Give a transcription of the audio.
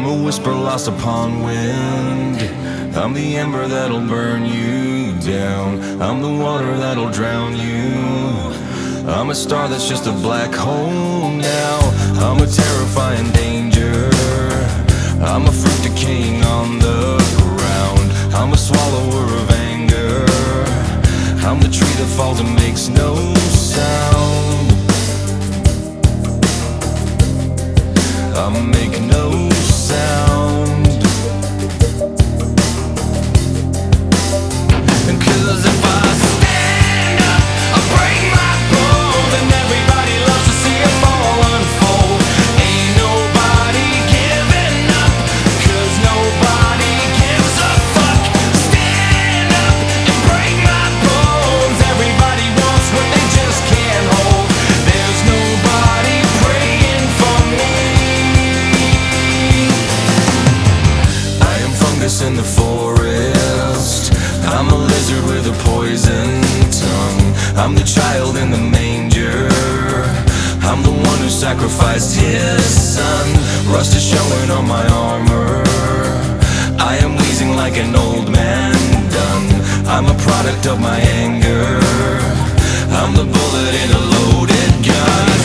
a whisper lost upon wind. I'm the ember that'll burn you down. I'm the water that'll drown you. I'm a star that's just a black hole now. I'm a terrifying danger. I'm a fruit decaying on the ground. I'm a swallower of anger. I'm the tree that falls and makes no sound. I make no sound. Cause if I stand up, I break my bones, and everybody loves to see it fall unfold. Ain't nobody giving up, cause nobody gives a fuck. Stand up and break my bones. Everybody wants what they just can't hold. There's nobody praying for me. I am fungus in the forest. I'm a lizard with a poison tongue. I'm the child in the manger. I'm the one who sacrificed his son. Rust is showing on my armor. I am wheezing like an old man done. I'm a product of my anger. I'm the bullet in a loaded gun.